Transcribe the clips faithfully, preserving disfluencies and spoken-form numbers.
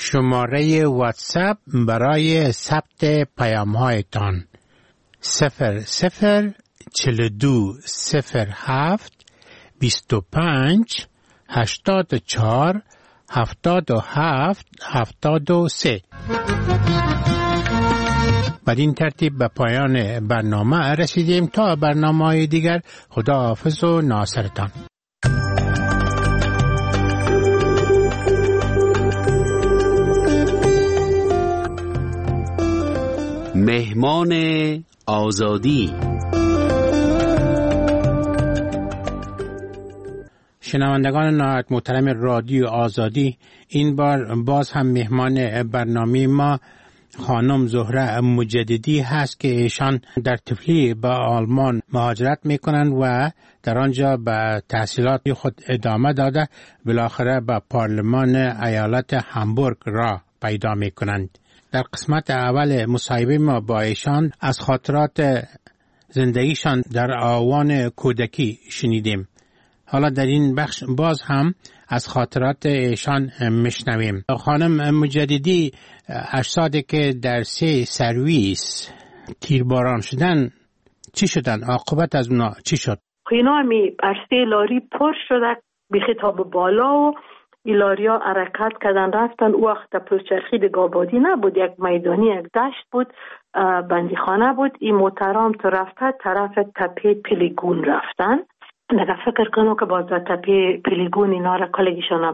شماره واتساپ برای ثبت پیام‌هایتان صفر صفر چهل و دو صفر هفت بیست و پنج هشتاد و چهار هفتاد و هفت هفتاد و سه. بدین ترتیب به پایان برنامه رسیدیم. تا برنامه‌های دیگر خداحافظ و ناصرتان. مهمان آزادی. شنوندگان نهایت محترم رادیو آزادی، این بار باز هم مهمان برنامه ما خانم زهره مجددی هست که ایشان در تفلی به آلمان مهاجرت میکنند و در آنجا به تحصیلات خود ادامه داده بالاخره به پارلمان ایالت هامبورگ را پیدا میکنند. در قسمت اول مصاحبه ما با ایشان از خاطرات زندگیشان در آوان کودکی شنیدیم. حالا در این بخش باز هم از خاطرات ایشان میشنویم. خانم مجددی، اجسادی که در سه سرویس تیرباران شدن چی شدن؟ عاقبت از اونا چی شد؟ اینا می ارسه لاری پر شده به خطاب بالا و ایلاریا حرکت کردن رفتن. او وقت پلچرخی دگابادی نبود، یک میدانی یک دشت بود، بندیخانه بود. این محترم تو رفته طرف تپه پیلیگون رفتن. نگه فکر کنم که باز تپه پیلیگون اینا را کلگیشانم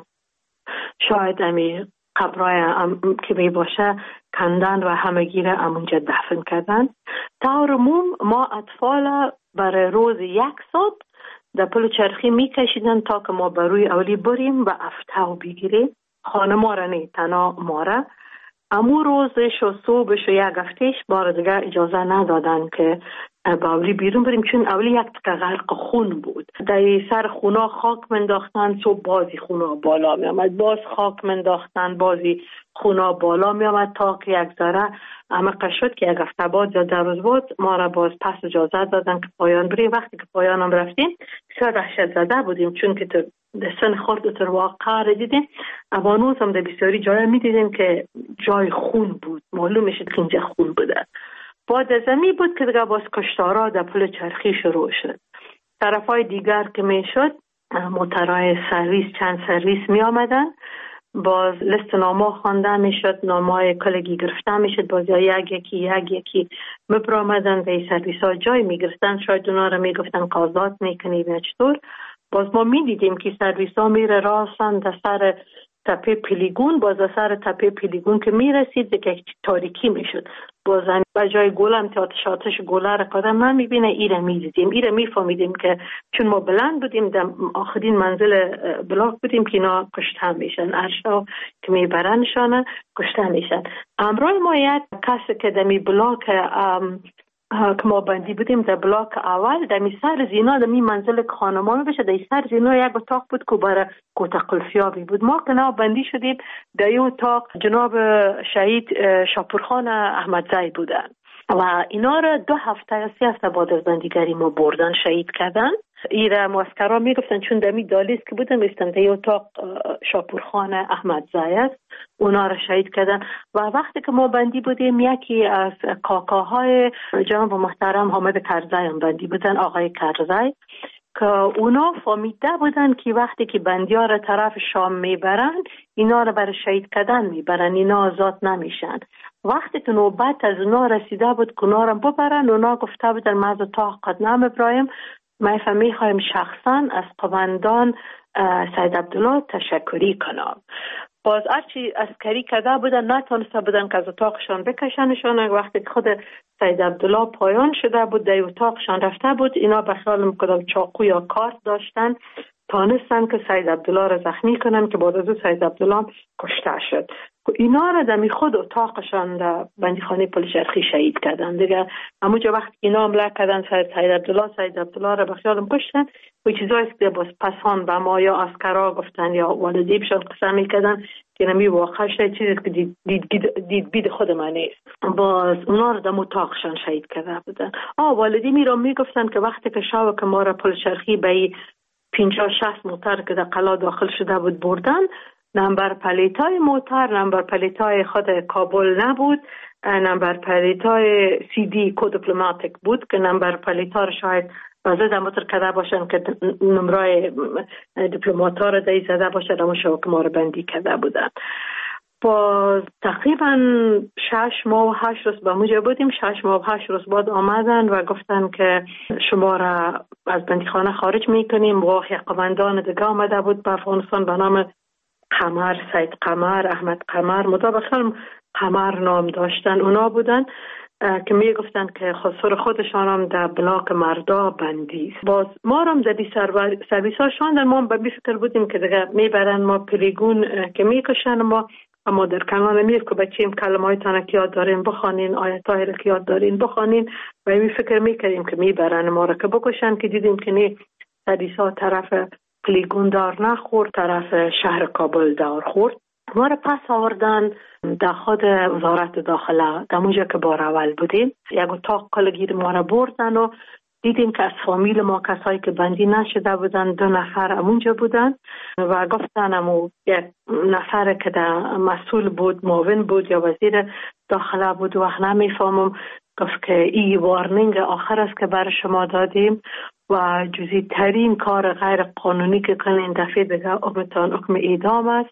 شاید امی قبرای که می باشه کندن و همگی را امونجا دفن کردن. طور عموم ما اطفال برای روز یک ساعت در پل چرخی می کشیدن تا که ما بروی اولی بریم و افتاو بگیریم. خانه ما را نه تنها ما را امو روزش و صبحش و یک هفتهش بار دیگه اجازه ندادن که با اولی بیرون بریم، چون اولی یک تکه غرق خون بود. در سر خونا خاک منداختن، صبح بازی خونا بالا می آمد، باز خاک منداختن، بازی خونا بالا می آمد تا که یک ذره عمق شد که یک هفته بعد یا در روز بعد ما را باز پس اجازه دادن که پایان بریم. وقتی که پایان هم رفتیم بسیار وحشت زده بودیم، چون که در سن خورد در واقع را دیدیم. اوانوز هم در بسیاری جای می دیدیم که جای خون بود، معلوم میشد که اینجا خون بوده. بعد از امی بود که دیگه باز کشتارا در پل چرخی شروع شد. طرفای دیگر که می شد موترهای سرویس، چند سرویس می آمدن، باز لست نامه خوانده می شد، نامه کلگی گرفته می شد، باز یک یکی یک یکی می برآمدن و این سرویس ها جای می گرفتن. شاید اونا رو می گفتن قاضات می کنید یا چطور. باز ما می دیدیم که سرویس ها می ره راستن در سر تپه پیلیگون. باز در سر تپه پیلیگون که می رسید دیگه تاریکی می شد. باز به جای گلم که آتش آتش گله را قدم من می بینه ایره می دیدیم، ایره می فهمیدیم که چون ما بلند بودیم در آخرین منزل بلاک بودیم که اینا کشته میشن، ارشا که می برنشانه کشته میشن. امروز ما یک کسی که دمی بلاک که ما بندی بودیم در بلاک اول دمی سر زینا دمی منزل خانمان بشه، در سر زینا یک اتاق بود که برای کوتا قلفیابی بود. ما که نا بندی شدیم در این اتاق جناب شهید شاپورخان احمدزی بودن و اینا را دو هفته یا سه هفته بعد از بندیگری ما بردن شهید کردن. ایره معسکرها میگفتن چون دمی دالیز که بودن میستن در اتاق شاپورخان احمدزی است، اونا را شهید کردن. و وقتی که ما بندی بودیم یکی از کاکاهای جناب محترم حامد کرزی هم بندی بودن، آقای کرزی، که اونا فهمیده بودن که وقتی که بندی‌ها را طرف شام میبرن اینا را برای شهید کردن میبرن، اینا آزاد نمیشن. وقتی که نوبت از اونا رسیده بود که اونا را ببرن، اونا گفته بودن ما از اتاق قدنام ابراهیم ما فهمی خواهیم شخصا از قماندان سید عبدالله تشکری کنم. باز هرچی عسکری کرده بودن نتونسته بودن که از اتاقشان بکشنشان. وقتی که خود سید عبدالله پایان شده بود در اتاقشان رفته بود، اینا به خیال میکردم چاقو یا کارت داشتن، تانستن که سید عبدالله را زخمی کنن که بعد از اون سید عبدالله کشته شد. اینا را دمی خود اتاقشان در بندیخانه پل چرخی شهید کردن دیگه. همونجا وقتی اینا حمله کردن سید عبدالله سید عبدالله را به خیالم کشتن و چیزایی که باز پسان به ما یا عسکرا گفتن یا والدیبشان قسم میکردن که نمی واقع شد چیزی که دید, دید, دید, دید بید خود من نیست. باز اونا را در اتاقشان شهید کرده بودن. آه والدی می را میگفتن که وقتی که شب که ما را پل چرخی به پنجاه شصت موتر که در قلا داخل شده بود بردن، نمبر پلیتای موتر نمبر پلیتای خود کابل نبود، نمبر پلیتای سی دی کو دیپلماتیک بود که نمبر پلیتا شاید وزد موتر کده باشن که نمرای دیپلماتا رو دایی زده باشن اما شوکمار بندی کده بودن. با تقریبا شش ماه و هشت روز به موجه بودیم. شش ماه و هشت روز بعد آمدن و گفتن که شما را از بندیخانه خارج میکنیم. و یک قماندان دیگه آمده بود به افغانستان به نام قمر، سید قمر، احمد قمر، مطابقا قمر نام داشتن. اونا بودن که می گفتن که خسر خودشان هم در بلاک مردا بندی است. باز ما هم در دی سرویس ها شاندن. ما به بی فکر بودیم که دیگه میبرن ما پلیگون که میکشن ما اما در کنان میف که بچیم کلمه های تانه که یاد دارین بخوانین، آیت های که یاد دارین بخوانین و می فکر میکردیم که میبرن ما را که بکشن که دیدیم که نی سرویس ها طرف پلیگون دار نخورد، طرف شهر کابل دار خورد. ما را پس آوردن در خود وزارت داخله در موجه که بار اول بودیم. یک اتاق کلگیر ما را بردن و دیدیم که از فامیل ما کسایی که بندی نشده بودن دو نفر امونجا بودن و گفتن امو یک نفر که در مسئول بود، معاون بود یا وزیر داخله بود وقت نمیفهمم، گفت که این وارنینگ آخر است که برای شما دادیم و جزئی ترین کار غیر قانونی که کنین دفعه دیگه اکمتان اکم اعدام است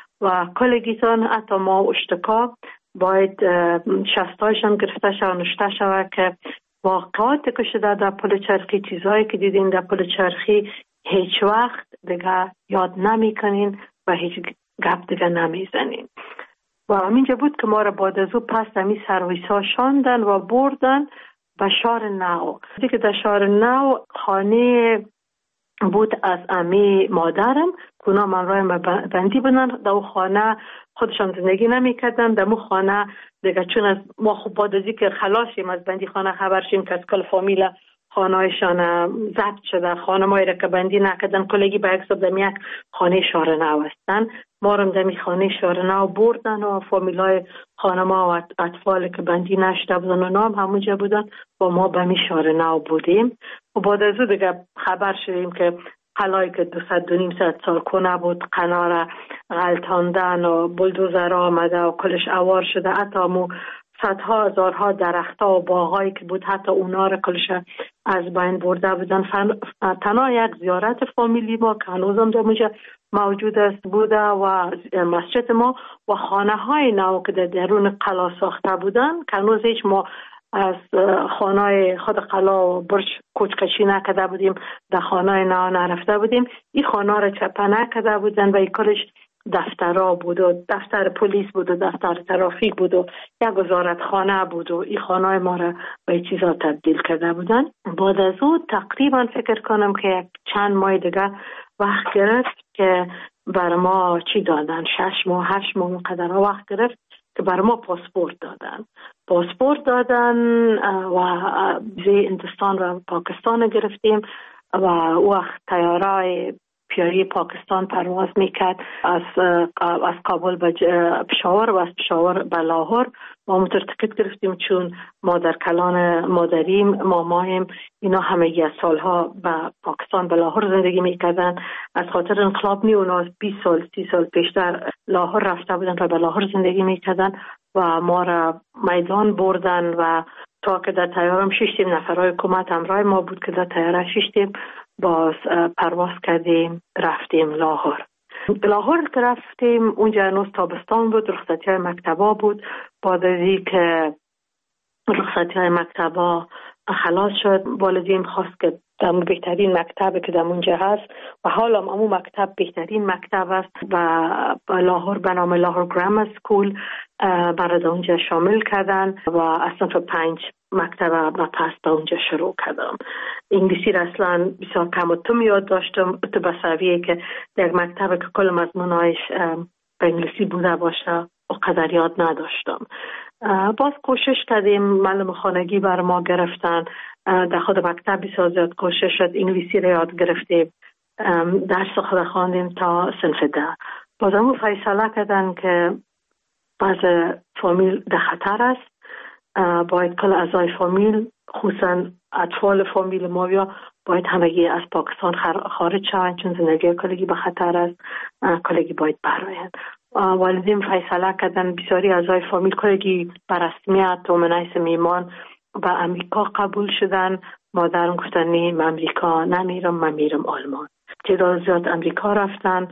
و کلگیتان حتی ما اشتکا باید شستایشان گرفته شو نشته شو که واقعات که شده در پل چرخی، چیزهایی که دیدین در پل چرخی هیچ وقت دیگه یاد نمی کنین و هیچ گپ دیگه نمی زنین. و همینجا بود که ما را بعد از او پس همی سرویس ها شاندن و بردن به شهر نو. دیگه در شهر نو خانه بود از امی مادرم که اونا من رایم بندی بودن. در او خانه خودشان زندگی نمی کردن. در او خانه دیگه چون از ما خوب بعد ازی که خلاصیم از بندی خانه خبر شیم که از کل فامیل خانه هایشان ضبط شده، خانه مایی را که بندی نکردن کلگی به حساب دمی یک خانه شهر نو هستن. ما رم دمی خانه شهر نو بردن و فامیل های خانه ما و اطفال که بندی نشده بودن و نام همونجا بودن و ما به می شهر نو بودیم. و بعد از او دیگه خبر شدیم که قلایی که دو ست دو نیم ست سال کنه بود قنار غلطاندن و بلدوزر آمده و کلش اوار شده. حتی مو صدها هزارها درختها و باغایی که بود حتی اونا را کلش از بین برده بودن. تنها یک زیارت فامیلی ما که هنوزم در اونجا موجود است بوده و مسجد ما و خانه های نو که در درون قلا ساخته بودن که هنوز هیچ ما از خانه خود قلا و برج کوچکشی نکده بودیم، در خانه نو نرفته بودیم. این خانه را چپه نکده بودن و این کلش دفترها بود و دفتر پلیس بود و دفتر ترافیک بود و یک وزارت خانه بود و این خانه ما را به این چیزا تبدیل کرده بودن. بعد از او تقریبا فکر کنم که چند ماه دیگه وقت گرفت که بر ما چی دادن، شش ماه هشت ماه قدر وقت گرفت که بر ما پاسپورت دادن. پاسپورت دادن و ویزای هندوستان و پاکستان گرفتیم و وقت طیاره پیاری پاکستان پرواز میکرد از از کابل به پشاور و از پشاور به لاهور. ما موتر تکت گرفتیم چون مادر کلان مادریم مامایم اینا همه از سالها به پاکستان به لاهور زندگی میکردن. از خاطر انقلاب نی اونا بیست سال سی سال پیشتر لاهور رفته بودن و به لاهور زندگی میکردن و ما را میدان بردن و تا که در طیارم ششتیم نفرهای حکومت همراه ما بود که در طیاره ششتیم باز پرواز کردیم رفتیم لاهور. لاهور که رفتیم اونجا هنوز تابستان بود، رخصتی های مکتبا بود. بعد از این که رخصتی های مکتبا خلاص شد والدین خواست که در بهترین مکتب که در اونجا هست و حالا هم امو مکتب بهترین مکتب است و لاهور به نام لاهور گرامر سکول برای اونجا شامل کردن و اصلا تو پنج مکتب و پس به اونجا شروع کردم. انگلیسی را اصلا بسیار کم و تم یاد داشتم تو به سویه که یک مکتب که کل مضمونایش به انگلیسی بوده باشه و قدر یاد نداشتم. باز کوشش کردیم، معلم خانگی بر ما گرفتن، در خود مکتب بسیار زیاد کوشش شد، انگلیسی را یاد گرفتیم، درس خود خواندیم تا صنف ده. باز همون فیصله کردن که باز فامیل در خطر است، باید کل اعضای فامیل خصوصا اطفال فامیل ما یا باید همگی از پاکستان خارج شوند چون زندگی کلگی به خطر است. کلگی باید برآیند. والدین فیصله کردن بسیاری اعضای فامیل کلگی بر رسمیت و منیس میمان به امریکا قبول شدن. مادرم گفتن نه من امریکا نمیرم، من میرم آلمان. تعداد زیاد امریکا رفتن.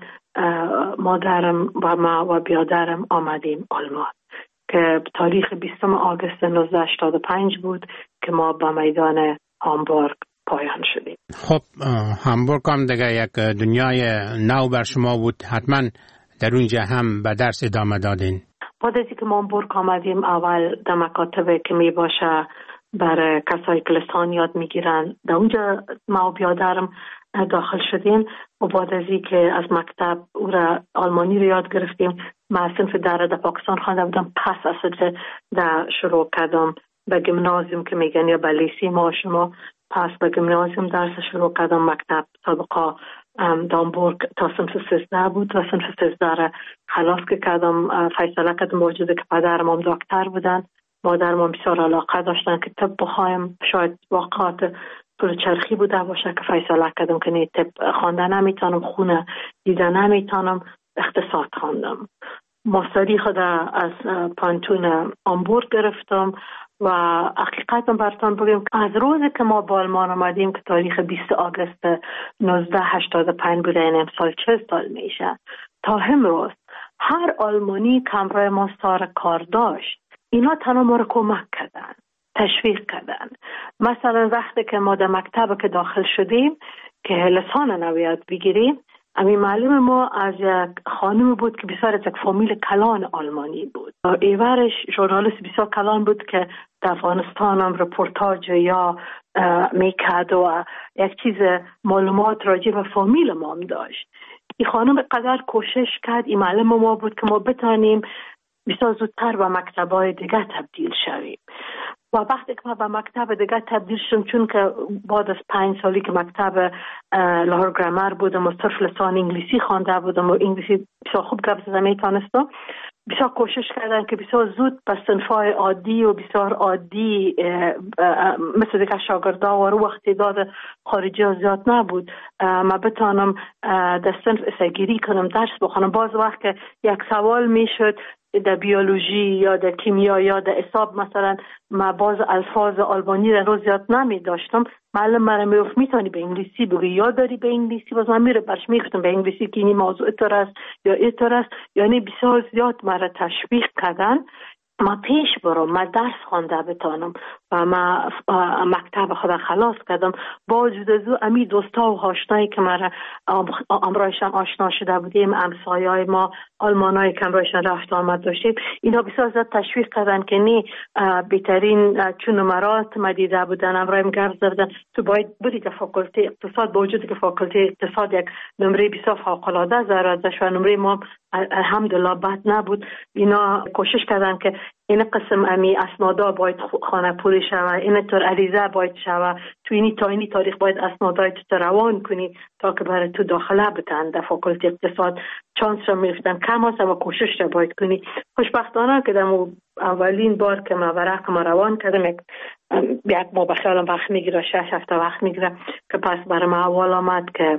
مادرم و ما و بیادرم آمدیم آلمان که تاریخ بیستم آگوست نوزده هشتاد و پنج بود که ما به میدان هامبورگ پایان شدیم. خب هامبورگ هم دیگه یک دنیای نو بر شما بود، حتما در اونجا هم به درس ادامه دادین. بعد از اینکه ما هامبورگ آمدیم اول در مکاتب که می باشه برای کسایی که لسان یاد میگیرن در اونجا ما و بیادرم داخل شدیم و بعد از اینکه از مکتب او را آلمانی رو یاد گرفتیم. ما صنف در در پاکستان خوانده بودم، پس اصلا در شروع کردم به گیمنازیوم که میگن یا به لیسه ما شما، پس به گیمنازیوم درس شروع کردم. مکتب سابقا هامبورگ تا صنف سیزده بود و صنف سیزده را خلاص کردم. فیصله کردم موجوده که پدرم هم دکتر بودن، مادرم هم بسیار علاقه داشتن که طب بخوایم. شاید واقعات پول چرخی بوده باشه که فیصله کردم که نه طب خوانده نمیتونم، خونه دیده نمیتونم، اقتصاد خواندم. ماستری خود از پانتون هامبورگ گرفتم و حقیقتا براتون بگم از روزی که ما با آلمان آمدیم که تاریخ بیست آگوست نوزده هشتاد و پنج بوده، این امسال چه سال میشه، تا امروز هر آلمانی که همراه ما سر کار داشت اینا تنها ما رو کمک کردن، تشویق کردن. مثلا وقتی که ما در مکتب که داخل شدیم که لسان نو بگیریم، امی معلم ما از یک خانم بود که بسیار از یک فامیل کلان آلمانی بود. ایورش ژورنالیست بسیار کلان بود که در افغانستان هم رپورتاج یا میکرد و یک چیز معلومات راجع به فامیل ما هم داشت. این خانم قدر کوشش کرد، این معلم ما بود که ما بتانیم بسیار زودتر به مکتب‌های دیگه تبدیل شویم. و وقتی که ما به مکتب دیگه تبدیل شدم، چون که بعد از پنج سالی که مکتب لاهور گرامر بودم و صرف لسان انگلیسی خوانده بودم و انگلیسی بسیار خوب گپ زدن میتونستم، بسیار کوشش کردن که بسیار زود به صنفای عادی و بسیار عادی مثل دیگه شاگردا و رو وقتی داد خارجی ها زیاد نبود ما بتانم در صنف اسگیری کنم، درس بخونم. باز وقت که یک سوال میشد در بیولوژی یا در کیمیا یا در حساب مثلا ما باز الفاظ آلمانی را رو زیاد نمی داشتم، معلم مرا میگفت میتونی به انگلیسی بگی یا داری به انگلیسی، باز من میره برش میگفتم به انگلیسی که این موضوع اتر است یا اتر است. یعنی بسیار زیاد مرا تشویق کردن ما پیش برم، ما درس خوانده بتانم و ما مکتب خدا خلاص کردم. با وجود از او امی دوستا و آشنایی که ما امرایشان آشنا شده بودیم، همسایه‌های ما آلمانایی که امرایشان رفت آمد داشتیم، اینا بسیار زیاد تشویق کردن که نه بهترین چون نمرات ما دیده بودن، امرایم گرد زدن تو باید بری که فاکولته اقتصاد، با وجود که فاکولته اقتصاد یک نمره بسیار فوق‌العاده زرازش و نمره ما الحمدلله بد نبود. اینا کوشش کردن که این قسم امی اسنادا باید خانه پولی شوه، این طور عریضه باید شوه، تو اینی تا اینی تاریخ باید اسنادای تو روان کنی تا که برای تو داخله بتن در فاکولته اقتصاد. چانس را میفتن کم هست و کوشش را باید کنی. خوشبختانه که در اولین بار که ما ورق ما روان کردم یک یک ما بخیالم وقت میگیره، شش هفته وقت میگیره که پس برای ما اول آمد که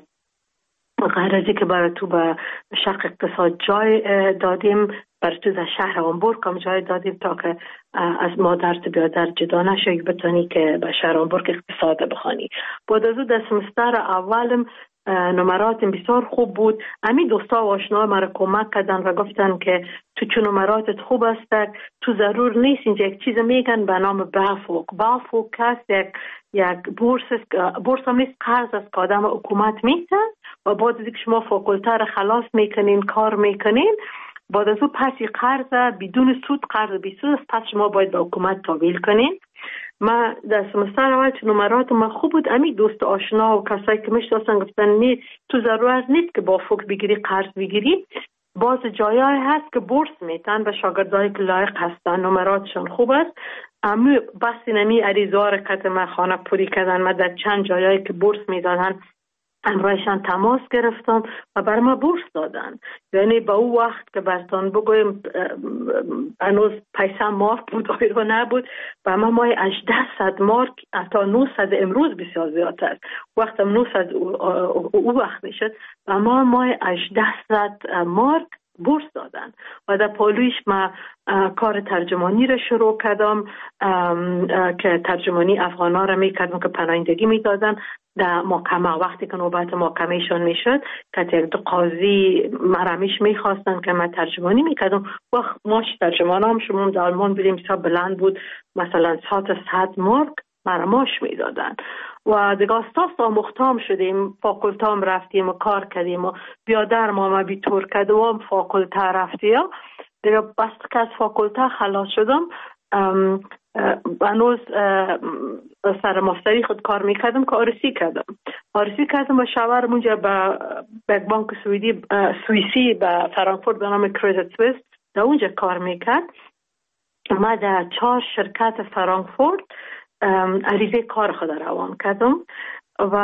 غیر ازی که برای تو به شرق اقتصاد جای دادیم، برای تو در شهر هامبورگ هم جای دادیم تا که از مادر تو بیادر جدا نشوی بتانی که به شهر هامبورگ اقتصاد بخوانی. بعد از او در سمستر اولم نمراتم بسیار خوب بود. همین دوستا و آشنا مرا کمک کردن و گفتن که تو چون نمراتت خوب است تو ضرور نیست اینجا یک چیز میگن به نام بافوک. بافوک هست یک یک بورس بورس هم نیست، قرض است که آدم حکومت میتن و بعد از اینکه شما فاکولته را خلاص میکنین کار میکنین، بعد از او پسی قرض بدون سود، قرض بی سود است، پس شما باید به حکومت تحویل کنین. ما در سمستر اول چون نمرات ما خوب بود، امی دوست آشنا و کسایی که میشناسن گفتن نه تو ضرورت نیست که با فوق بگیری قرض بگیری، باز جایای هست که بورس میتن به شاگردایی که لایق هستن، نمراتشون خوب است. اما بس نمی عریضه حرکت ما خانه پوری کردن، ما در چند جایایی که بورس میدادن امرایشان تماس گرفتم و بر ما بورس دادن. یعنی با او وقت که برتان بگویم هنوز پیسه مارک بود آیرو نبود، و ما مای هجده مارک حتی نهصد امروز بسیار زیاد است. وقت نهصد او وقت میشد و ما مای هجده مارک بورس دادن و در پالویش ما کار ترجمانی را شروع کردم که ترجمانی افغانا را میکردم که پناهندگی میدادن در محکمه. وقتی که نوبت محکمهشان میشد که یک دو قاضی مرمیش میخواستن که من ترجمانی میکردم و ماش ترجمان هم شما در آلمان بودیم بسیار بلند بود، مثلا صد صد مارک مرماش میدادن و دیگه استاس آموختام شدیم، فاکولتام رفتیم و کار کردیم و بیادر ما ما بی تور کردم فاکولته رفتیم دیگه. بس که از فاکولته خلاص شدم هنوز سر ماستری خود کار میکردم که آرسی کردم آرسی کردم و شاورم اونجا به یک بانک سوئدی سوئیسی به فرانکفورت به نام کریدیت سوئیس در اونجا کار میکرد. ما در چهار شرکت فرانکفورت عریضه کار خود روان کردم و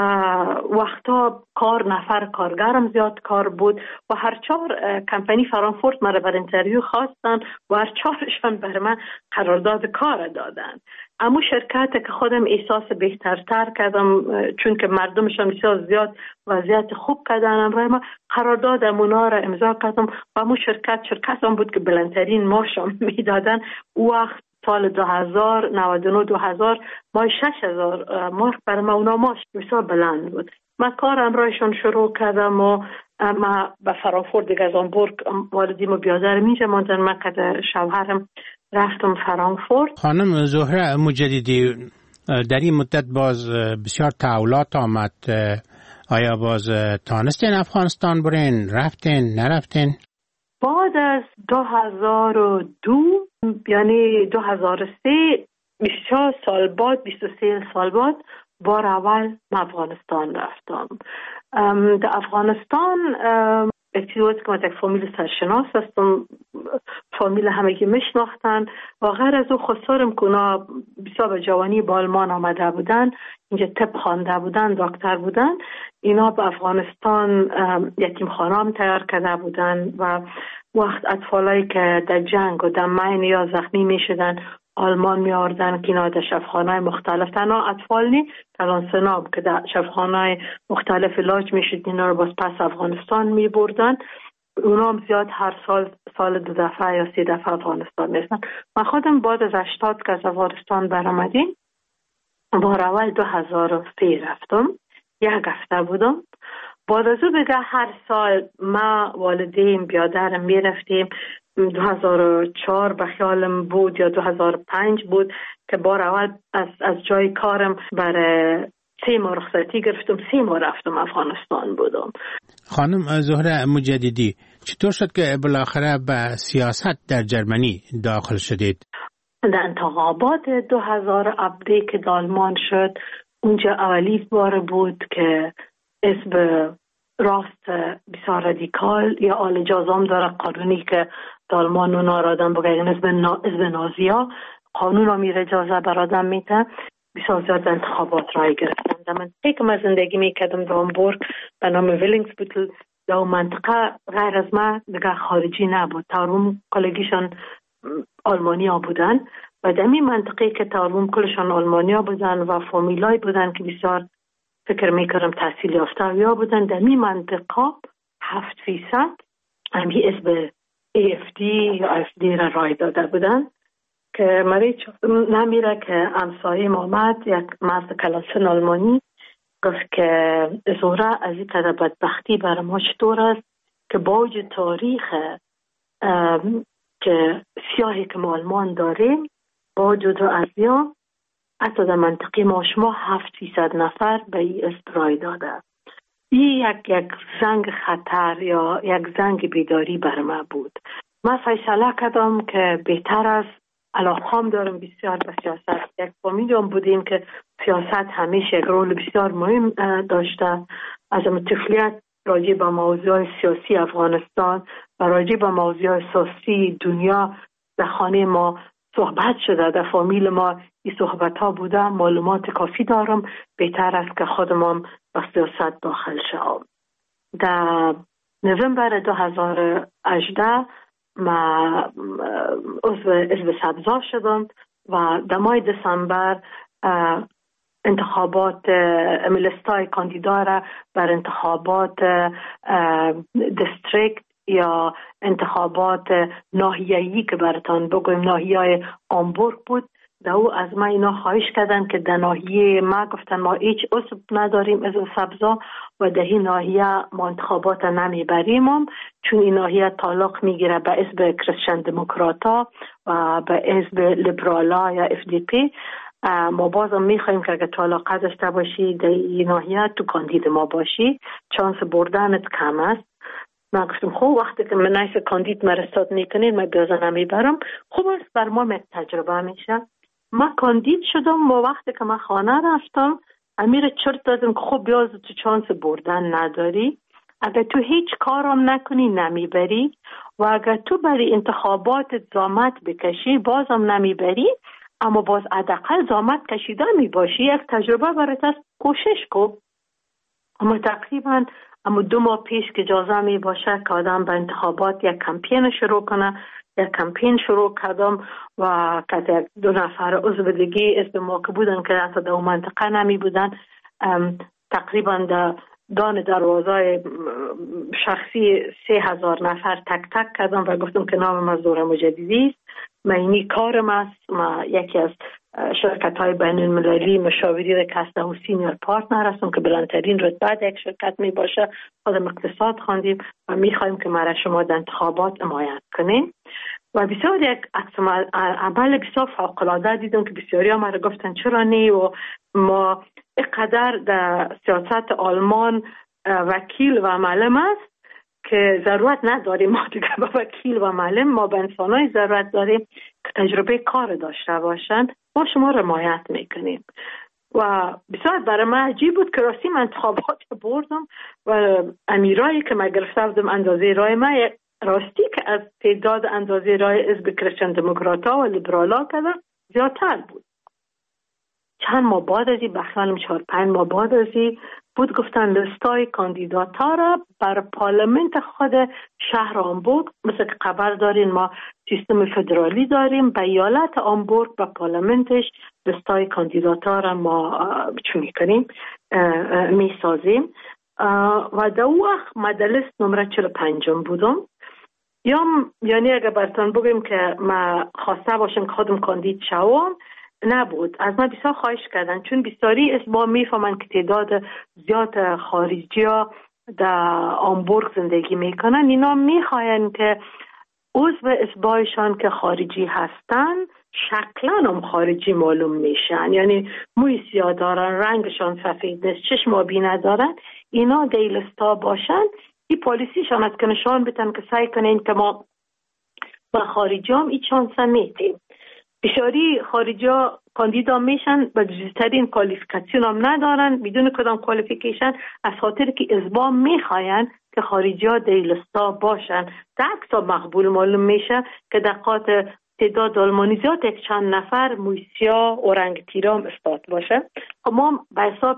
وقتا کار نفر کارگرم زیاد کار بود و هر چهار کمپانی فرانکفورت مرا بر انترویو خواستن و هر چهارشان بر من قرارداد کار دادن. اما شرکت که خودم احساس بهترتر کردم چون که مردمشان بسیار زیاد وضعیت خوب کردن، امروز ما قرارداد امونا را امضا کردم و امو شرکت شرکت هم بود که بلندترین معاشم میدادن. وقت سال دو هزار نود و نه دو هزار ما شش هزار مارک برای ما اونا ماش بسیار بلند بود. من کارم رایشان شروع کردم و ما به فرانکفورت دیگه از آنبورگ والدیم و بیادر میشه ماندن. من که شوهرم رفتم فرانکفورت. خانم زهره مجددی در این مدت باز بسیار تحولات آمد، آیا باز تانستین افغانستان برین؟ رفتین؟ نرفتین؟ بعد از دو هزار و دو یعنی دو هزار و سه بیست و چهار سال بعد بیست و سه سال بعد بار اول افغانستان رفتم. در افغانستان اکتیوات که من یک فامیل سرشناس هستم، فامیل همگی میشناختن و غیر از او خسارم که اونا بسیار به جوانی با آلمان آمده بودن، اینجا طب خوانده بودن، دکتر بودن. اینا به افغانستان یتیم خانه هم تیار کرده بودن و وقت اطفالایی که در جنگ و در مین یا زخمی می شدن آلمان می آوردن که اینا در شفاخانه‌های مختلف، تنها اطفال نی کلان سناب که در شفاخانه‌های مختلف علاج می شد اینا رو باز پس افغانستان می بردن. اونا هم زیاد هر سال سال دو دفعه یا سه دفعه افغانستان میشن. من خودم بعد از هشتاد که از افغانستان برآمدیم بار اول دو هزار و سه رفتم، یک هفته بودم. بعد از او بگه هر سال ما والدین بیادرم می رفتیم. دو هزار و چهار به خیالم بود یا دو هزار و پنج بود که بار اول از, از جای کارم برای سه ماه رخصتی گرفتم، سه ماه رفتم افغانستان بودم. خانم زهره مجددی چطور شد که بالاخره به سیاست در جرمنی داخل شدید؟ در انتخابات دو هزار و هفده که آلمان شد اونجا اولی بار بود که اسم راست بسیار رادیکال یا آل جازام داره قانونی که آلمان اونا را آدم بگه اسم نازیا قانون را میره اجازه بر آدم میده. بسیار زیاد انتخابات رای گرفتم. من که من زندگی میکردم در آنبورگ به نام ویلینگسبوتل، در منطقه غیر از ما دیگه خارجی نبود. تاروم کلگیشان آلمانیا بودن و در این منطقه که تاروم کلشان آلمانیا بودن و فامیلای بودن که بسیار فکر میکردم تحصیل یافته یا بودن. در این منطقه هفت فیصد همی اسم ای اف دی یا اف دی را رای داده بودن که مریچ نمیره که امسایه آمد یک مرد کلاسن آلمانی گفت که زهره از این قدر بدبختی برای ما چطور است که باوج تاریخ که سیاهی که ما آلمان داریم با وجود ازیا حتی در منطقه ما شما هفت فیصد نفر به این اسم رای داده. این یک یک زنگ خطر یا یک زنگ بیداری بر ما بود. من فیصله کردم که بهتر است، علاقه‌ام دارم بسیار به سیاست. یک فامیلیم بودیم که سیاست همیشه یک رول بسیار مهم داشته. از طفولیت راجع به موضوع سیاسی افغانستان و راجع به موضوع سیاسی دنیا در خانه ما صحبت شده، در فامیل ما این صحبت ها بوده. معلومات کافی دارم. بهتر است که خودم به سیاست داخل شدم. در نوامبر دو هزار و هجده ما عضو حزب سبزا شدم و در ماه دسامبر انتخابات ملستای کاندیدا را بر انتخابات دیستریکت یا انتخابات ناحیه‌ای که براتان بگویم ناحیه آمبورگ بود، در او از ما اینا خواهش کردن که در ناحیه ما گفتن ما هیچ عضو نداریم از سبزا و در این ناحیه ما انتخابات نمیبریم هم، چون این ناحیه تعلق میگیره به حزب کریستین دموکراتا و به حزب لیبرالا یا اف دی پی. ما بازم میخوایم که اگر تو علاقه داشته باشی در این ناحیه تو کاندید ما باشی، چانس بردنت کم است. من گفتم خوب وقتی که من نیست کاندید مرستاد میکنین من بیازه نمیبرم، خوب است بر ما تجربه میشه. ما کاندید شدم و وقتی که من خانه رفتم امیر چرت دادم که خوب بیازه تو چانس بردن نداری، اگر تو هیچ کارم نکنی نمیبری و اگر تو برای انتخابات زامت بکشی بازم نمیبری، اما باز حداقل زامت کشیده می باشی، یک تجربه برات است، کوشش کن. اما تقریبا اما دو ماه پیش که اجازه می باشه که آدم به انتخابات یک کمپین شروع کنه، یک کمپین شروع کردم و که دو نفر عضو دیگه اسم ما که بودن که اصلا در اون منطقه نمی بودن، تقریبا در دان دروازه شخصی سه هزار نفر تک تک کردم و گفتم که نام مزدور مجددی است، من اینی کارم است، ما یکی از شرکت های بین المللی مشاوری کسته و سینیر پارتنر هستم که بلندترین رتبه یک شرکت می باشه، خودم اقتصاد خواندیم و می خواهیم که ما شما در انتخابات حمایت کنیم. و بسیار یک عمل بسیار فوق‌العاده دیدم که بسیاری ها ما را گفتن چرا نه، و ما اینقدر در سیاست آلمان وکیل و معلم است که ضرورت نداریم ما دیگه با وکیل و معلم، ما به انسانای ضرورت داریم که تجربه کار داشته باشند، ما شما را حمایت میکنیم. و بسیار برای من عجیب بود که راستی من انتخابات بردم و امیرایی که من گرفته بودم اندازه رای من راستی که از تعداد اندازه رای حزب کریستین دموکراتا و لیبرالا کردن زیادتر بود. چند ماه بعد ازی بخیالم چهار پنج ماه بعد ازی بود گفتن لستای کاندیداتا را بر پارلمنت خود شهر آمبورگ، مثل که خبر دارین ما سیستم فدرالی داریم، به ایالت آمبورگ و پارلمنتش لستای کاندیداتا را ما چون میکنیم می سازیم و در اون وقت مدلست نمره چهل و پنجم بودم. یا یعنی اگر براتون بگیم که ما خواسته باشم که خودم کاندید شوم، نبود. از من بسیار خواهش کردن چون بسیاری اسبا میفهمن که تعداد زیاد خارجی ها در آمبورگ زندگی میکنن، اینا میخواین که عضو اسبایشان که خارجی هستن شکلا هم خارجی معلوم میشن، یعنی موی سیاه دارن، رنگشان سفید نیست، چشم آبی ندارن، اینا دیلستا باشن. این پالیسیشان است که نشان بدن که سعی کنین که ما با خارجی هم این چانس میتیم. بسیاری خارجی ها کاندیدا میشن و جزترین کوالیفیکاسیون هم ندارن، بدون کدام کوالیفیکیشن، از خاطر که ازبا میخواین که خارجی ها دیلستا باشن. در اکسا مقبول معلوم میشه که دقات تعداد آلمانی زیاد یک چند نفر مویسیا و رنگ تیرام استاد باشه. ما به حساب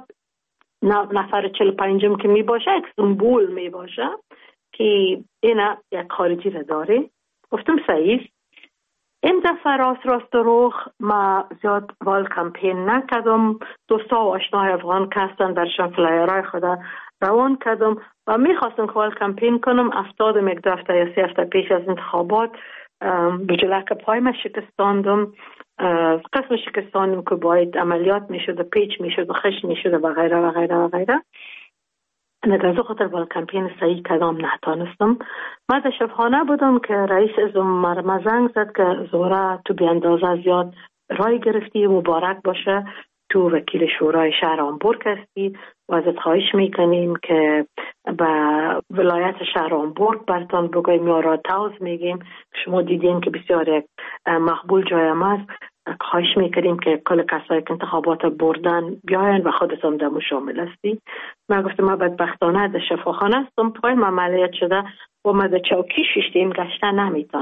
نفر چهل و پنجم که می باشه یک سمبول می باشه که اینا یک خارجی را داره. گفتم صحیح. این دفعه راست راست روخ ما زیاد وال کمپین نکردم، دوستا و آشناهای افغان که هستن برشان فلایرهای خدا روان کردم و میخواستم که وال کمپین کنم. افتادم یک دو هفته یا سه هفته پیش از انتخابات به جلک پای ما شکستاندم، قسم شکستاندم که باید عملیات میشد و پیچ میشد و خش میشد و غیره و غیره و غیره. نگرز خاطر وال کمپین صحیح کدام نتانستم. من در شبخانه بودم که رئیس ازم مرمه زنگ زد که زهره تو بی اندازه زیاد رای گرفتی، مبارک باشه، تو وکیل شورای شهر آمبورگ هستی و ازت خواهش میکنیم که به ولایت شهر آمبورگ برتان بگویم یا راتاوز میگیم، شما دیدین که بسیار مقبول جایم است، خواهش میکنیم که کل کسایی که انتخابات بردن بیاین و خودت هم دمو شامل هستی. من گفتم من بدبختانه در شفاخانه هستم، پای من عملیات شده و من در چوکی ششتیم گشته نمیتونم.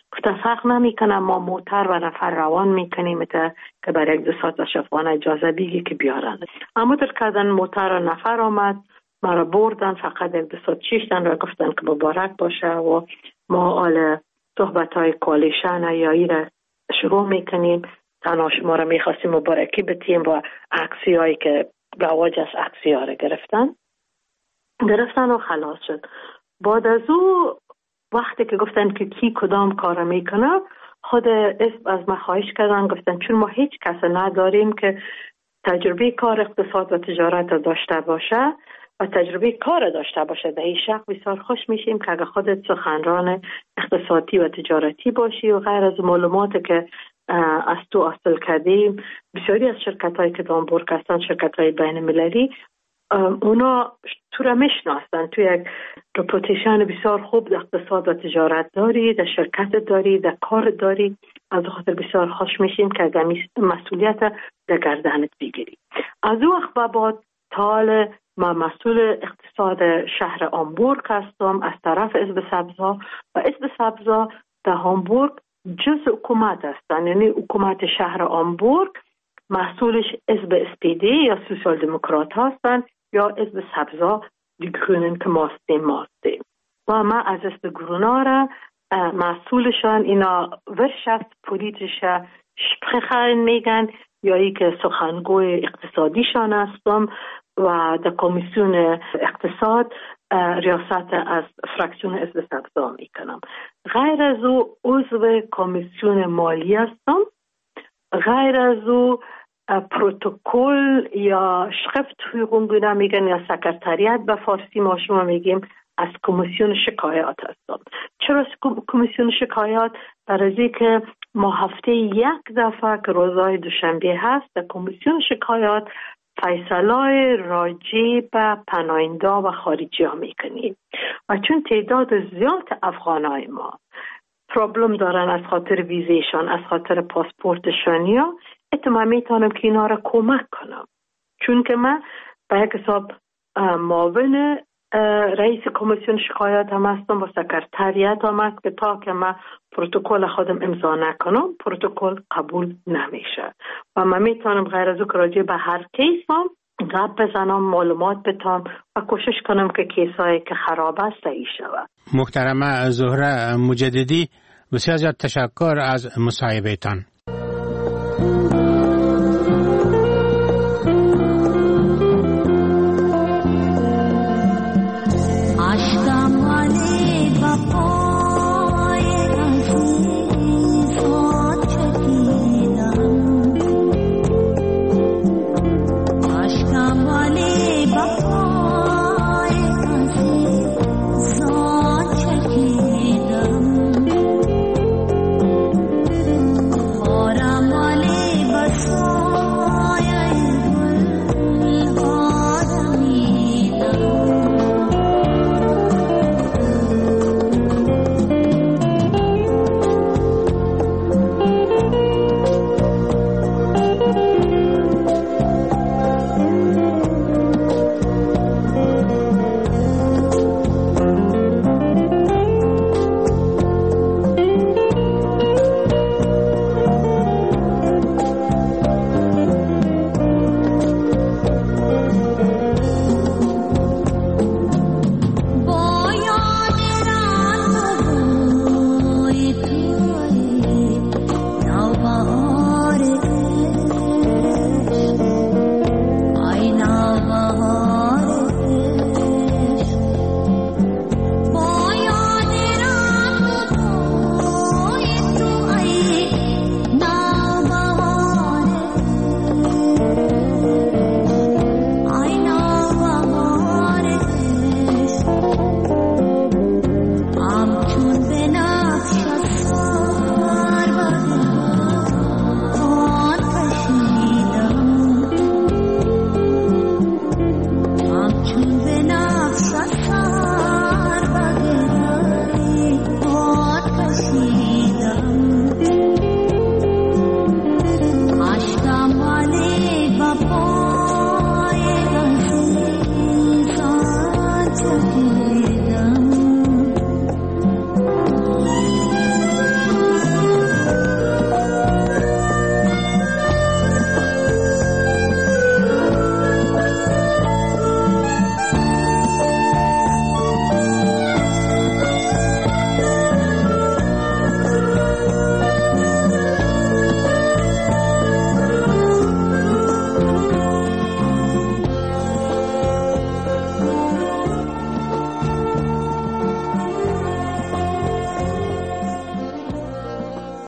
گفتن فرق نمیکنه، ما موتر و نفر روان میکنیم تا که برای یک دو ساعت شفاهانه اجازه بگی که بیارن. اما در کردن موتر و نفر آمد، ما را بردن، فقط یک دو ساعت چیشتن و گفتن که مبارک باشه و ما آل صحبت های کوالیشن یا ای را شروع میکنیم. تنها شما را میخواستیم مبارکی بتیم و عکسی هایی که رواج از عکسی ها را گرفتن گرفتن و خلاص شد. بعد از او وقتی که گفتن که کی کدام کار میکنه، خود اسم از ما خواهش کردن، گفتن چون ما هیچ کس نداریم که تجربه کار اقتصاد و تجارت داشته باشه و تجربه کار داشته باشه، در این شق بسیار خوش میشیم که اگه خودت سخنران اقتصادی و تجارتی باشی و غیر از معلوماتی که از تو حاصل کردیم. بسیاری از شرکت هایی که دامبورگ هستن، شرکت های بین المللی، اونا تو را میشناسن، تو یک رپوتیشن بسیار خوب در اقتصاد و تجارت داری، در شرکت داری، در کار داری. از خاطر بسیار خوش میشیم که اگر مسئولیت در گردنت بگیری. از او وقت بعد تال ما مسئول اقتصاد شهر هامبورگ هستم از طرف حزب سبزها و حزب سبزها در هامبورگ جز حکومت هستن، یعنی حکومت شهر هامبورگ مسئولش حزب اس پی دی یا سوسیال دموکرات هستن یا حزب سبزها دی گرونن که ما هستیم ما هستیم و ما از حزب گرونا را مسئولشان اینا ورشفت پولیتیشه شپخن میگن یا ای که سخنگوی اقتصادیشان هستم و در کمیسیون اقتصاد ریاست از فراکسیون حزب سبزها میکنم. غیر از او عضو کمیسیون مالی هستم. غیر از او پروتکل یا شخفت حقوقی میگن یا سکرتریت به فارسی ما شما میگیم از کمیسیون شکایات هستم. چرا کمیسیون شکایات؟ برای که ما هفته یک دفعه که روزهای دوشنبه هست در کمیسیون شکایات فیصلای راجع به پناهنده و خارجی ها میکنیم و چون تعداد زیاد افغانای ما پرابلم دارن از خاطر ویزیشان، از خاطر پاسپورتشان، یا اتمام میتونم که اینا را کمک کنم، چون که من به یک حساب معاون رئیس کمیسیون شکایات هم هستم و سکرتریت هم هست که تا که من پروتکل خودم امضا نکنم پروتکل قبول نمیشه و من میتونم غیر از او که راجع به هر کیس هم گپ بزنم، معلومات بتام و کوشش کنم که کیسایی که خراب است صحیح شود. محترمه زهره مجددی، بسیار زیاد تشکر از مصاحبهتان.